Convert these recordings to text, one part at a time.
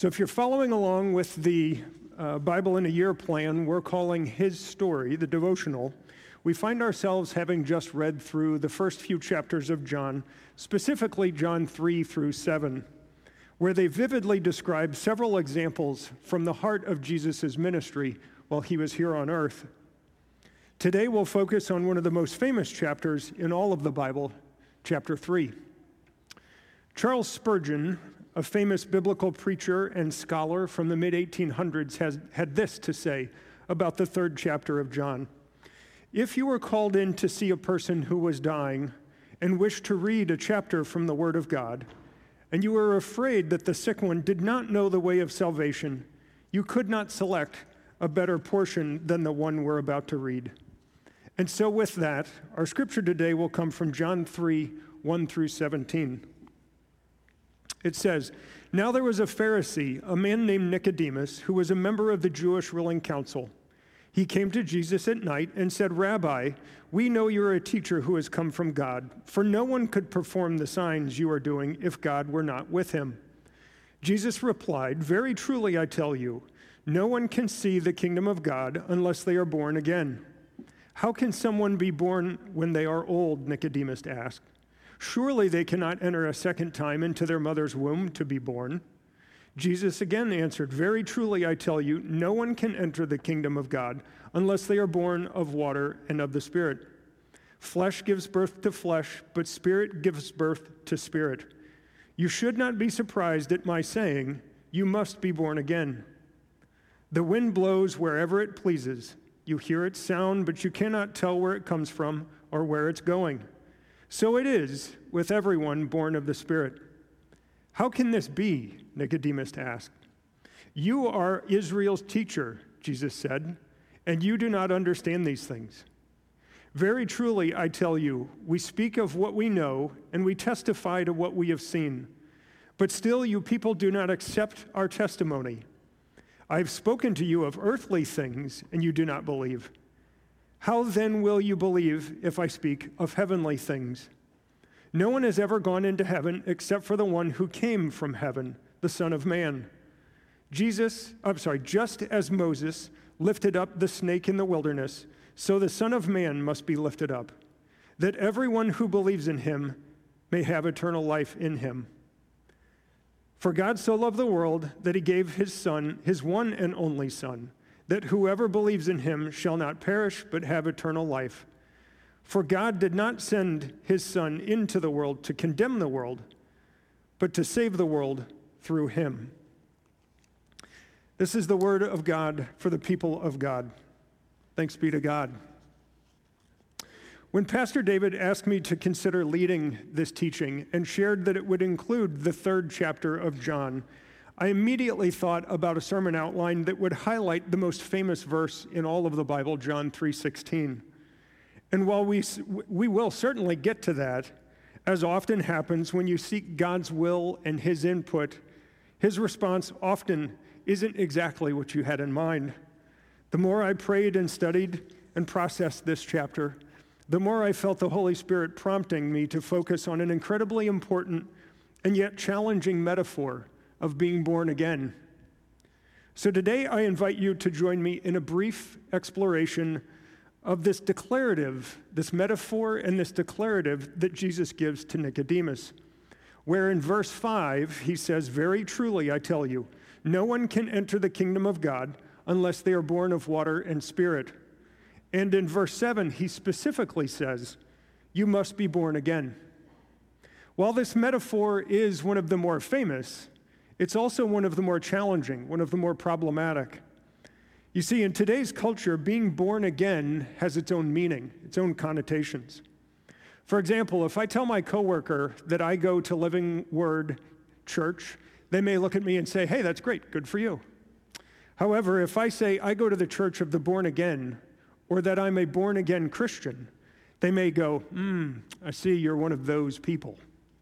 So if you're following along with the Bible in a Year plan, we're calling His Story, the devotional. We find ourselves having just read through the first few chapters of John, specifically John 3 through 7, where they vividly describe several examples from the heart of Jesus' ministry while he was here on earth. Today we'll focus on one of the most famous chapters in all of the Bible, chapter 3. Charles Spurgeon, a famous biblical preacher and scholar from the mid-1800s, had this to say about the third chapter of John. If you were called in to see a person who was dying and wished to read a chapter from the Word of God, and you were afraid that the sick one did not know the way of salvation, you could not select a better portion than the one we're about to read. And so with that, our scripture today will come from John 3, 1 through 17. It says, "Now there was a Pharisee, a man named Nicodemus, who was a member of the Jewish ruling council. He came to Jesus at night and said, 'Rabbi, we know you're a teacher who has come from God, for no one could perform the signs you are doing if God were not with him.' Jesus replied, 'Very truly I tell you, no one can see the kingdom of God unless they are born again.' 'How can someone be born when they are old?' Nicodemus asked. 'Surely they cannot enter a second time into their mother's womb to be born.' Jesus again answered, 'Very truly I tell you, no one can enter the kingdom of God unless they are born of water and of the Spirit. Flesh gives birth to flesh, but Spirit gives birth to spirit. You should not be surprised at my saying, you must be born again. The wind blows wherever it pleases. You hear its sound, but you cannot tell where it comes from or where it's going. So it is with everyone born of the Spirit.' 'How can this be?' Nicodemus asked. 'You are Israel's teacher,' Jesus said, 'and you do not understand these things. Very truly, I tell you, we speak of what we know, and we testify to what we have seen. But still you people do not accept our testimony. I have spoken to you of earthly things, and you do not believe. How then will you believe if I speak of heavenly things? No one has ever gone into heaven except for the one who came from heaven, the Son of Man. Just as Moses lifted up the snake in the wilderness, so the Son of Man must be lifted up, that everyone who believes in him may have eternal life in him. For God so loved the world that he gave his Son, his one and only Son, that whoever believes in him shall not perish but have eternal life. For God did not send his Son into the world to condemn the world, but to save the world through him." This is the word of God for the people of God. Thanks be to God. When Pastor David asked me to consider leading this teaching and shared that it would include the third chapter of John, I immediately thought about a sermon outline that would highlight the most famous verse in all of the Bible, John 3:16. And while we will certainly get to that, as often happens when you seek God's will and his input, his response often isn't exactly what you had in mind. The more I prayed and studied and processed this chapter, the more I felt the Holy Spirit prompting me to focus on an incredibly important and yet challenging metaphor of being born again. So today I invite you to join me in a brief exploration of this declarative, this metaphor and this declarative that Jesus gives to Nicodemus, where in verse 5 he says, "Very truly I tell you, no one can enter the kingdom of God unless they are born of water and Spirit." And in verse 7 he specifically says, "You must be born again." While this metaphor is one of the more famous, it's also one of the more challenging, one of the more problematic. You see, in today's culture, being born again has its own meaning, its own connotations. For example, if I tell my coworker that I go to Living Word Church, they may look at me and say, "Hey, that's great, good for you." However, if I say I go to the Church of the Born Again, or that I'm a born again Christian, they may go, I see you're one of those people.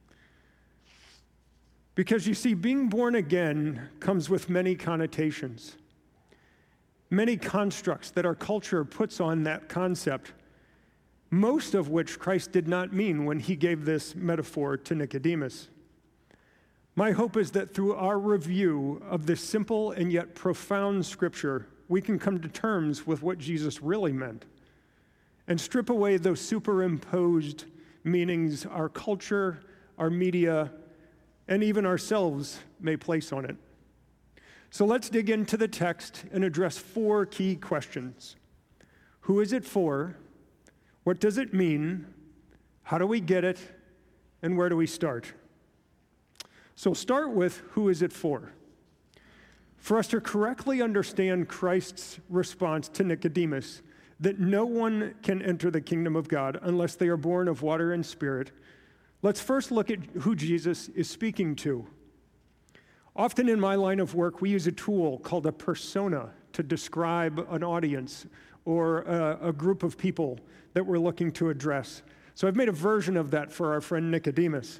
Because you see, being born again comes with many connotations, many constructs that our culture puts on that concept, most of which Christ did not mean when he gave this metaphor to Nicodemus. My hope is that through our review of this simple and yet profound scripture, we can come to terms with what Jesus really meant and strip away those superimposed meanings our culture, our media, and even ourselves may place on it. So let's dig into the text and address 4 key questions. Who is it for? What does it mean? How do we get it? And where do we start? So start with who is it for? For us to correctly understand Christ's response to Nicodemus, that no one can enter the kingdom of God unless they are born of water and spirit, let's first look at who Jesus is speaking to. Often in my line of work, we use a tool called a persona to describe an audience or a group of people that we're looking to address. So I've made a version of that for our friend Nicodemus.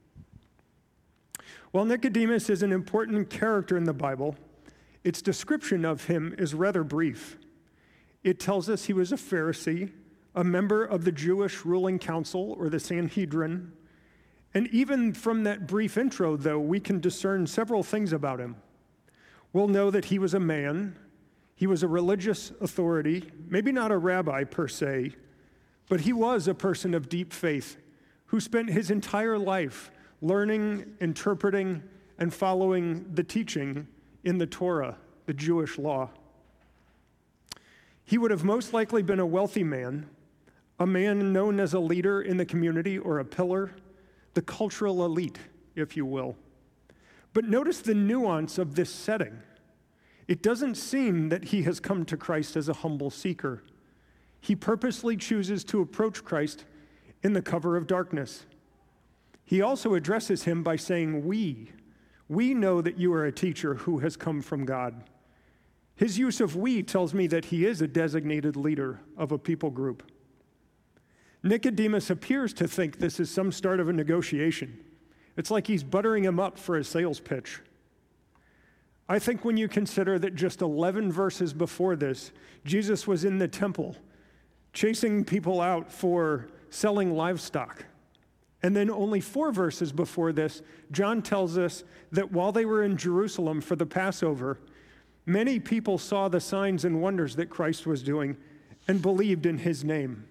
While Nicodemus is an important character in the Bible, its description of him is rather brief. It tells us he was a Pharisee, a member of the Jewish ruling council or the Sanhedrin. And even from that brief intro, though, we can discern several things about him. We'll know that he was a man, he was a religious authority, maybe not a rabbi per se, but he was a person of deep faith who spent his entire life learning, interpreting, and following the teaching in the Torah, the Jewish law. He would have most likely been a wealthy man, a man known as a leader in the community or a pillar, the cultural elite, if you will. But notice the nuance of this setting. It doesn't seem that he has come to Christ as a humble seeker. He purposely chooses to approach Christ in the cover of darkness. He also addresses him by saying, we know that you are a teacher who has come from God. His use of we tells me that he is a designated leader of a people group. Nicodemus appears to think this is some start of a negotiation. It's like he's buttering him up for a sales pitch. I think when you consider that just 11 verses before this, Jesus was in the temple, chasing people out for selling livestock. And then only 4 verses before this, John tells us that while they were in Jerusalem for the Passover, many people saw the signs and wonders that Christ was doing and believed in his name.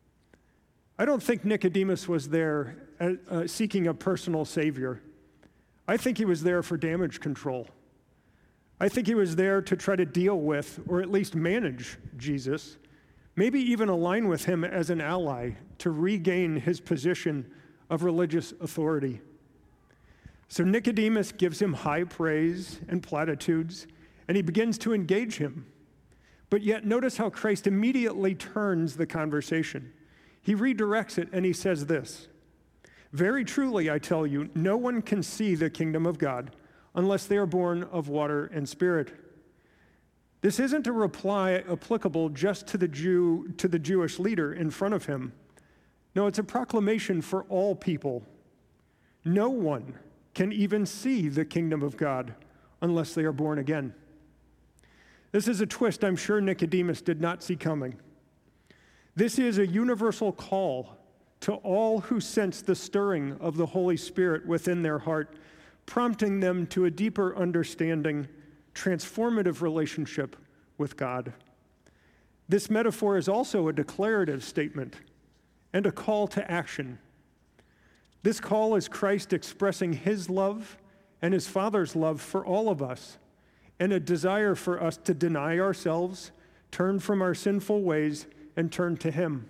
I don't think Nicodemus was there seeking a personal savior. I think he was there for damage control. I think he was there to try to deal with, or at least manage, Jesus, maybe even align with him as an ally to regain his position of religious authority. So Nicodemus gives him high praise and platitudes, and he begins to engage him. But yet notice how Christ immediately turns the conversation. He redirects it and he says this, "Very truly, I tell you, no one can see the kingdom of God unless they are born of water and spirit." This isn't a reply applicable just to the Jewish leader in front of him. No, it's a proclamation for all people. No one can even see the kingdom of God unless they are born again. This is a twist I'm sure Nicodemus did not see coming. This is a universal call to all who sense the stirring of the Holy Spirit within their heart, prompting them to a deeper understanding, transformative relationship with God. This metaphor is also a declarative statement and a call to action. This call is Christ expressing his love and his Father's love for all of us, and a desire for us to deny ourselves, turn from our sinful ways, and turn to him.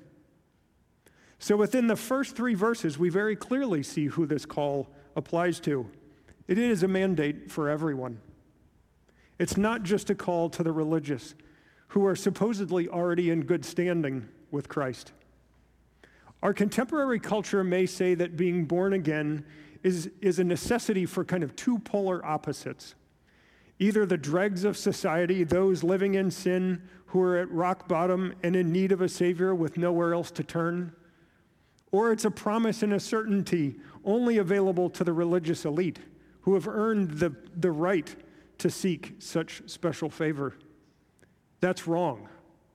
So within the first 3 verses, we very clearly see who this call applies to. It is a mandate for everyone. It's not just a call to the religious who are supposedly already in good standing with Christ. Our contemporary culture may say that being born again is a necessity for kind of 2 polar opposites. Either the dregs of society, those living in sin who are at rock bottom and in need of a Savior with nowhere else to turn, or it's a promise and a certainty only available to the religious elite who have earned the right to seek such special favor. That's wrong.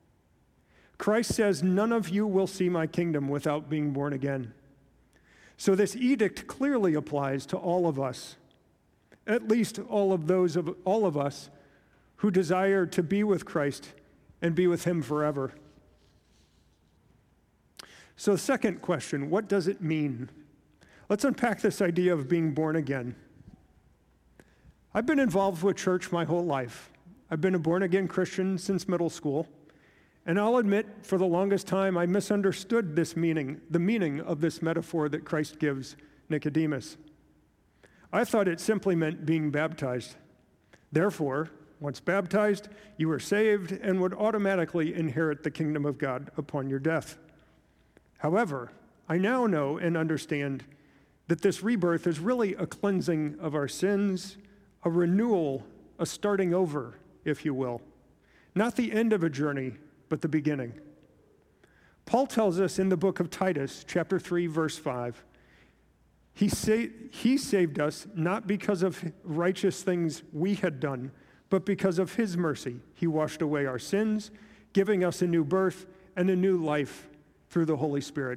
Christ says, "None of you will see my kingdom without being born again." So this edict clearly applies to all of us. at least all of us who desire to be with Christ and be with him forever. So the second question, what does it mean? Let's unpack this idea of being born again. I've been involved with church my whole life. I've been a born-again Christian since middle school, and I'll admit, for the longest time, I misunderstood the meaning of this metaphor that Christ gives Nicodemus. I thought it simply meant being baptized. Therefore, once baptized, you were saved and would automatically inherit the kingdom of God upon your death. However, I now know and understand that this rebirth is really a cleansing of our sins, a renewal, a starting over, if you will. Not the end of a journey, but the beginning. Paul tells us in the book of Titus, chapter 3, verse 5, he saved us not because of righteous things we had done, but because of his mercy. He washed away our sins, giving us a new birth and a new life through the Holy Spirit.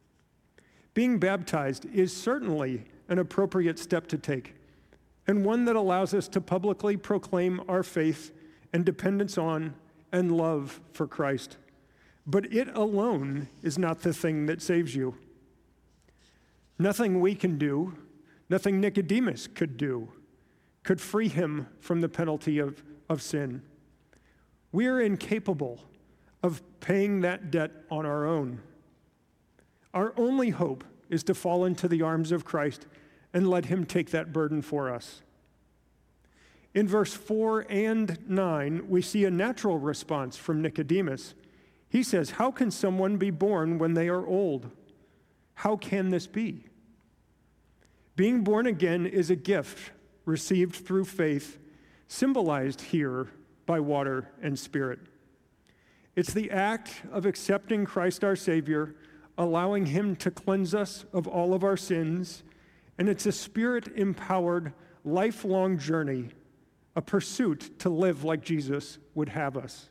Being baptized is certainly an appropriate step to take, and one that allows us to publicly proclaim our faith and dependence on and love for Christ. But it alone is not the thing that saves you. Nothing we can do, nothing Nicodemus could do, could free him from the penalty of sin. We are incapable of paying that debt on our own. Our only hope is to fall into the arms of Christ and let him take that burden for us. In verse 4 and 9, we see a natural response from Nicodemus. He says, "How can someone be born when they are old? How can this be?" Being born again is a gift received through faith, symbolized here by water and Spirit. It's the act of accepting Christ our Savior, allowing him to cleanse us of all of our sins, and it's a Spirit-empowered, lifelong journey, a pursuit to live like Jesus would have us.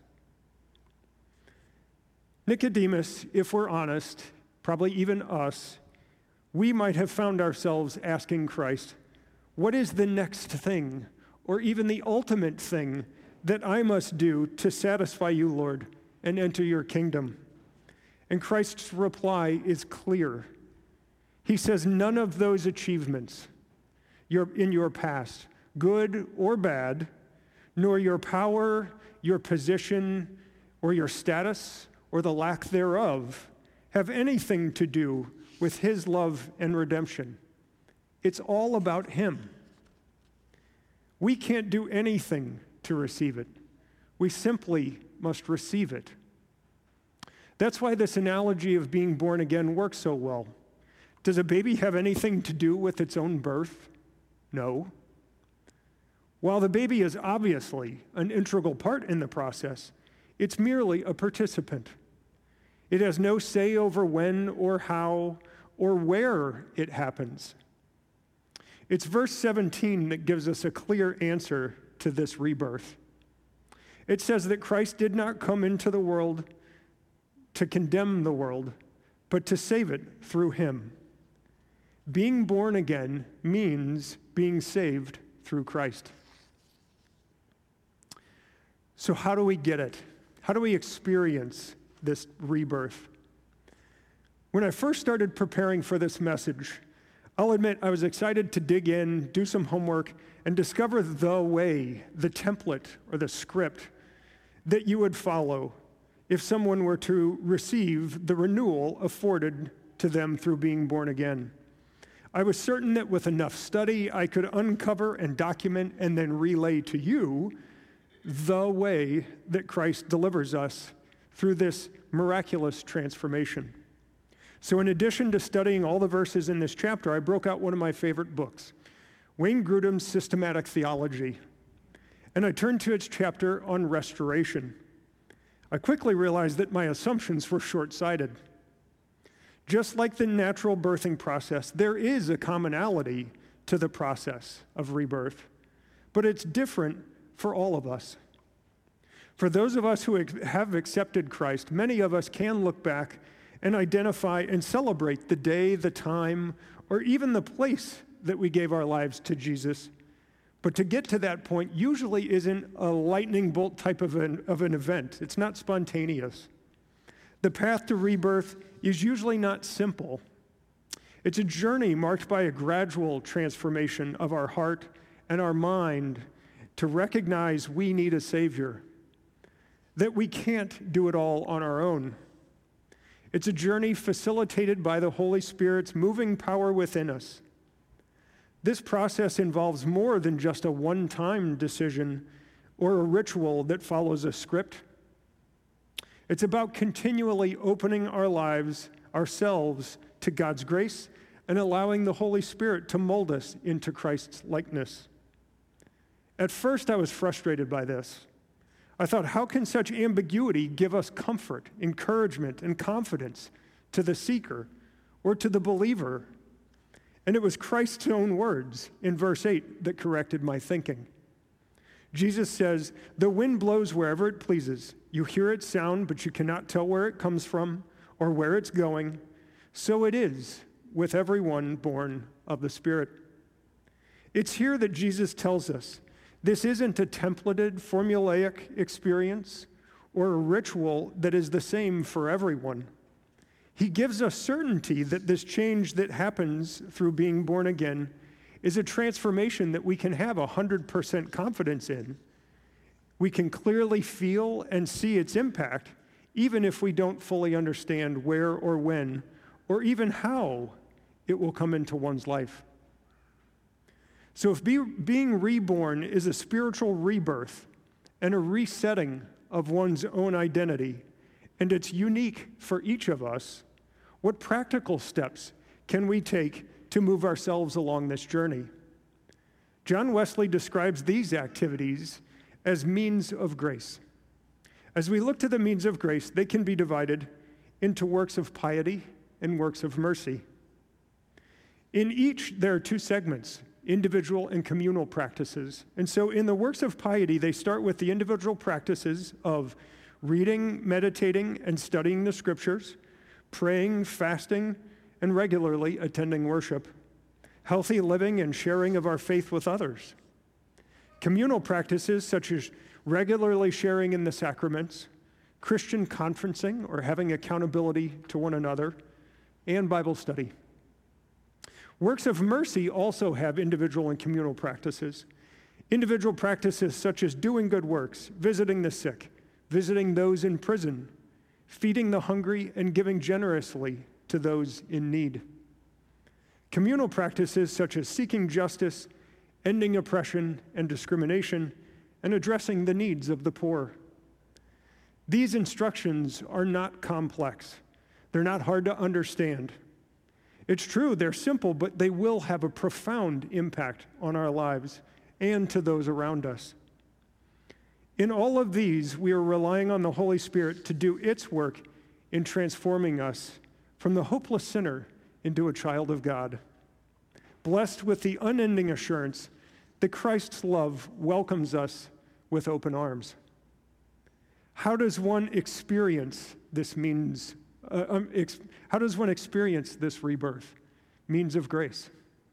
Nicodemus, if we're honest, probably even us, we might have found ourselves asking Christ, what is the next thing, or even the ultimate thing that I must do to satisfy you, Lord, and enter your kingdom? And Christ's reply is clear. He says, none of those achievements in your past, good or bad, nor your power, your position, or your status, or the lack thereof, have anything to do with his love and redemption. It's all about him. We can't do anything to receive it. We simply must receive it. That's why this analogy of being born again works so well. Does a baby have anything to do with its own birth? No. While the baby is obviously an integral part in the process, it's merely a participant. It has no say over when or how or where it happens. It's verse 17 that gives us a clear answer to this rebirth. It says that Christ did not come into the world to condemn the world, but to save it through him. Being born again means being saved through Christ. So how do we get it? How do we experience this rebirth? When I first started preparing for this message, I'll admit I was excited to dig in, do some homework, and discover the way, the template, or the script that you would follow if someone were to receive the renewal afforded to them through being born again. I was certain that with enough study, I could uncover and document and then relay to you the way that Christ delivers us through this miraculous transformation. So in addition to studying all the verses in this chapter, I broke out one of my favorite books, Wayne Grudem's Systematic Theology, and I turned to its chapter on restoration. I quickly realized that my assumptions were short-sighted. Just like the natural birthing process, there is a commonality to the process of rebirth, but it's different for all of us. For those of us who have accepted Christ, many of us can look back and identify and celebrate the day, the time, or even the place that we gave our lives to Jesus. But to get to that point usually isn't a lightning bolt type of an event. It's not spontaneous. The path to rebirth is usually not simple. It's a journey marked by a gradual transformation of our heart and our mind to recognize we need a Savior, that we can't do it all on our own. It's a journey facilitated by the Holy Spirit's moving power within us. This process involves more than just a one-time decision or a ritual that follows a script. It's about continually opening our lives, ourselves, to God's grace and allowing the Holy Spirit to mold us into Christ's likeness. At first, I was frustrated by this. I thought, how can such ambiguity give us comfort, encouragement, and confidence to the seeker or to the believer? And it was Christ's own words in verse 8 that corrected my thinking. Jesus says, "The wind blows wherever it pleases. You hear its sound, but you cannot tell where it comes from or where it's going. So it is with everyone born of the Spirit." It's here that Jesus tells us this isn't a templated, formulaic experience or a ritual that is the same for everyone. He gives us certainty that this change that happens through being born again is a transformation that we can have 100% confidence in. We can clearly feel and see its impact, even if we don't fully understand where or when, or even how it will come into one's life. So if being reborn is a spiritual rebirth and a resetting of one's own identity, and it's unique for each of us, what practical steps can we take to move ourselves along this journey? John Wesley describes these activities as means of grace. As we look to the means of grace, they can be divided into works of piety and works of mercy. In each, there are two segments, individual and communal practices. And so in the works of piety, they start with the individual practices of reading, meditating, and studying the scriptures, praying, fasting, and regularly attending worship, healthy living and sharing of our faith with others. Communal practices such as regularly sharing in the sacraments, Christian conferencing or having accountability to one another, and Bible study. Works of mercy also have individual and communal practices. Individual practices such as doing good works, visiting the sick, visiting those in prison, feeding the hungry, and giving generously to those in need. Communal practices such as seeking justice, ending oppression and discrimination, and addressing the needs of the poor. These instructions are not complex. They're not hard to understand. It's true, they're simple, but they will have a profound impact on our lives and to those around us. In all of these, we are relying on the Holy Spirit to do its work in transforming us from the hopeless sinner into a child of God, blessed with the unending assurance that Christ's love welcomes us with open arms. How does one experience this how does one experience this rebirth? Means of grace.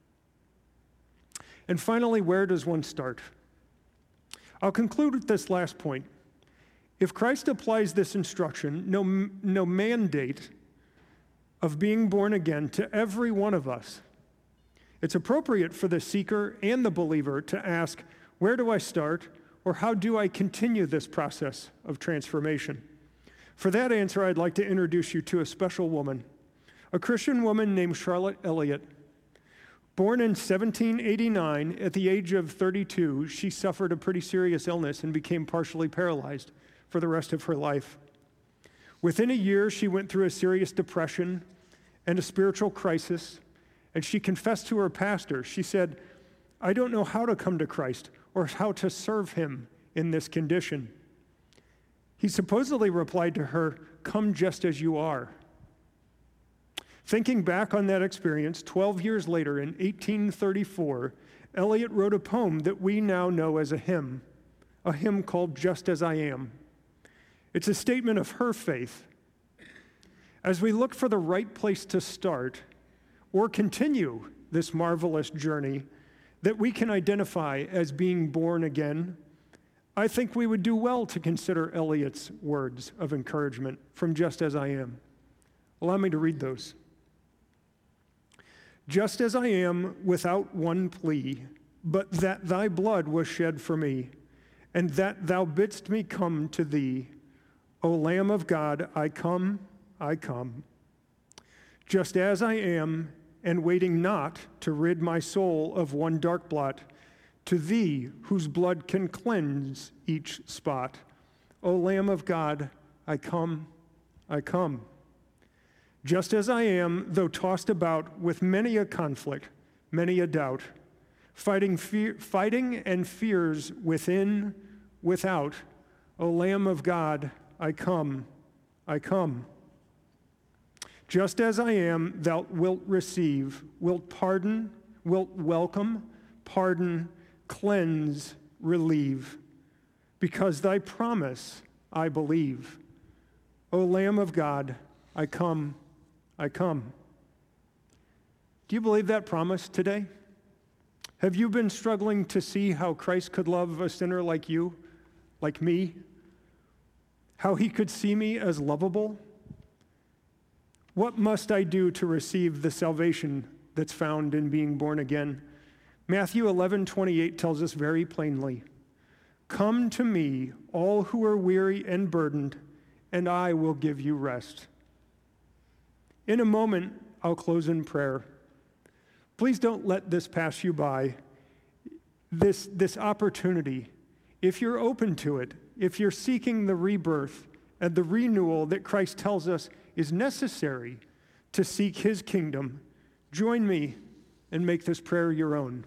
And finally, where does one start? I'll conclude with this last point. If Christ applies this instruction, no mandate of being born again to every one of us, it's appropriate for the seeker and the believer to ask, where do I start, or how do I continue this process of transformation? For that answer, I'd like to introduce you to a special woman, a Christian woman named Charlotte Elliott. Born in 1789, at the age of 32, she suffered a pretty serious illness and became partially paralyzed for the rest of her life. Within a year, she went through a serious depression and a spiritual crisis, and she confessed to her pastor. She said, "I don't know how to come to Christ or how to serve him in this condition." He supposedly replied to her, "Come just as you are." Thinking back on that experience, 12 years later in 1834, Elliott wrote a poem that we now know as a hymn called "Just as I Am." It's a statement of her faith. As we look for the right place to start or continue this marvelous journey, that we can identify as being born again, I think we would do well to consider Eliot's words of encouragement from Just As I Am. Allow me to read those. Just as I am without one plea, but that thy blood was shed for me, and that thou bidst me come to thee. O Lamb of God, I come, I come. Just as I am, and waiting not to rid my soul of one dark blot, to thee whose blood can cleanse each spot. O Lamb of God, I come, I come. Just as I am, though tossed about with many a conflict, many a doubt, fighting and fears within, without, O Lamb of God, I come, I come. Just as I am, thou wilt receive, wilt pardon, wilt welcome, pardon, cleanse, relieve. Because thy promise I believe. O Lamb of God, I come, I come. Do you believe that promise today? Have you been struggling to see how Christ could love a sinner like you, like me? How he could see me as lovable? What must I do to receive the salvation that's found in being born again? Matthew 11:28 tells us very plainly, "Come to me, all who are weary and burdened, and I will give you rest." In a moment, I'll close in prayer. Please don't let this pass you by. This opportunity, if you're open to it, if you're seeking the rebirth and the renewal that Christ tells us is necessary to seek his kingdom, join me and make this prayer your own.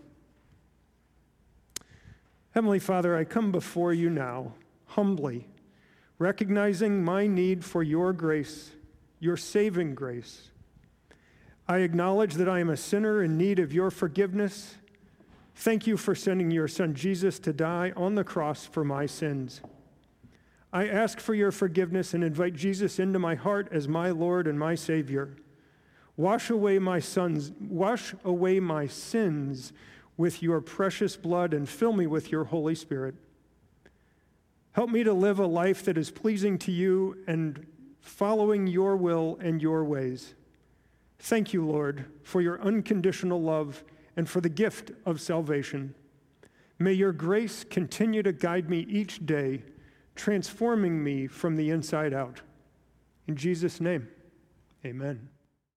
Heavenly Father, I come before you now, humbly, recognizing my need for your grace, your saving grace. I acknowledge that I am a sinner in need of your forgiveness. Thank you for sending your son Jesus to die on the cross for my sins. I ask for your forgiveness and invite Jesus into my heart as my Lord and my Savior. Wash away my sins with your precious blood and fill me with your Holy Spirit. Help me to live a life that is pleasing to you and following your will and your ways. Thank you, Lord, for your unconditional love and for the gift of salvation. May your grace continue to guide me each day, transforming me from the inside out. In Jesus' name, amen.